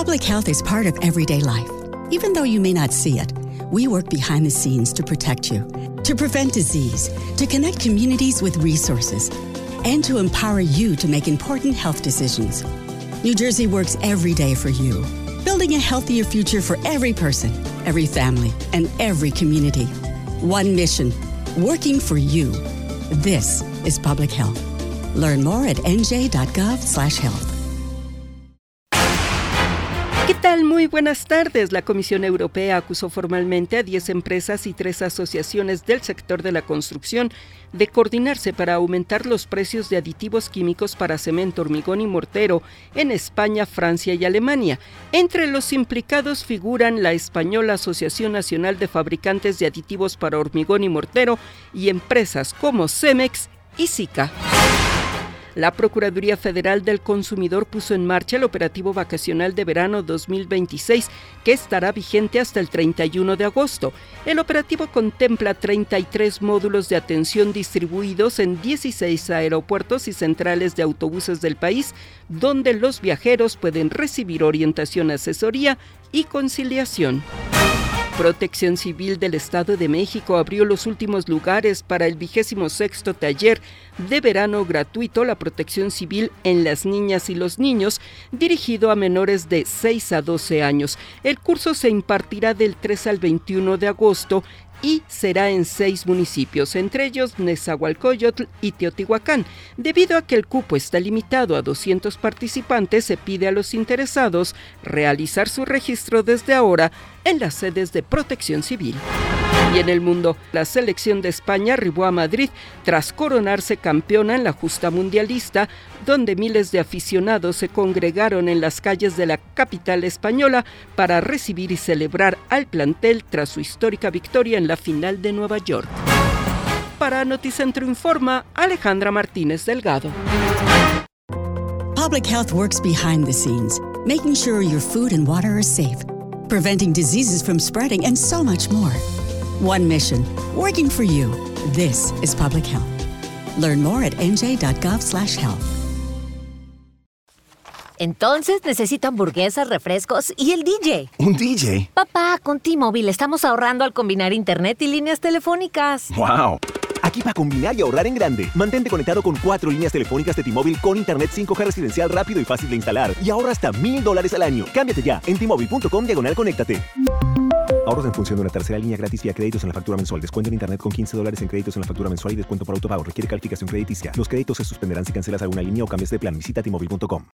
Public health is part of everyday life. Even though you may not see it, we work behind the scenes to protect you, to prevent disease, to connect communities with resources, and to empower you to make important health decisions. New Jersey works every day for you, building a healthier future for every person, every family, and every community. One mission, working for you. This is public health. Learn more at nj.gov/health. ¿Qué tal? Muy buenas tardes. La Comisión Europea acusó formalmente a 10 empresas y 3 asociaciones del sector de la construcción de coordinarse para aumentar los precios de aditivos químicos para cemento, hormigón y mortero en España, Francia y Alemania. Entre los implicados figuran la española Asociación Nacional de Fabricantes de Aditivos para Hormigón y Mortero y empresas como Cemex y Sika. La Procuraduría Federal del Consumidor puso en marcha el operativo vacacional de verano 2026, que estará vigente hasta el 31 de agosto. El operativo contempla 33 módulos de atención distribuidos en 16 aeropuertos y centrales de autobuses del país, donde los viajeros pueden recibir orientación, asesoría y conciliación. Protección Civil del Estado de México abrió los últimos lugares para el 26º taller de verano gratuito La Protección Civil en las niñas y los niños, dirigido a menores de 6 a 12 años. El curso se impartirá del 3 al 21 de agosto y será en 6 municipios, entre ellos Nezahualcóyotl y Teotihuacán. Debido a que el cupo está limitado a 200 participantes, se pide a los interesados realizar su registro desde ahora en las sedes de Protección Civil. Y en el mundo, la selección de España arribó a Madrid tras coronarse campeona en la justa mundialista, donde miles de aficionados se congregaron en las calles de la capital española para recibir y celebrar al plantel tras su histórica victoria en la final de Nueva York. Para Noticentro Informa, Alejandra Martínez Delgado. Public health works behind the scenes, making sure your food and water are safe, preventing diseases from spreading, and so much more. One mission, working for you. This is public health. Learn more at nj.gov/health. Entonces necesito hamburguesas, refrescos y el DJ. ¿Un DJ? Papá, con T-Mobile estamos ahorrando al combinar internet y líneas telefónicas. ¡Wow! Aquí para combinar y ahorrar en grande. Mantente conectado con 4 líneas telefónicas de T-Mobile con internet 5G residencial rápido y fácil de instalar. Y ahorra hasta $1,000 al año. Cámbiate ya en T-Mobile.com/conéctate. Ahorros en función de una tercera línea gratis vía créditos en la factura mensual. Descuento en internet con $15 en créditos en la factura mensual y descuento por autopago. Requiere calificación crediticia. Los créditos se suspenderán si cancelas alguna línea o cambias de plan. Visita T-Mobile.com.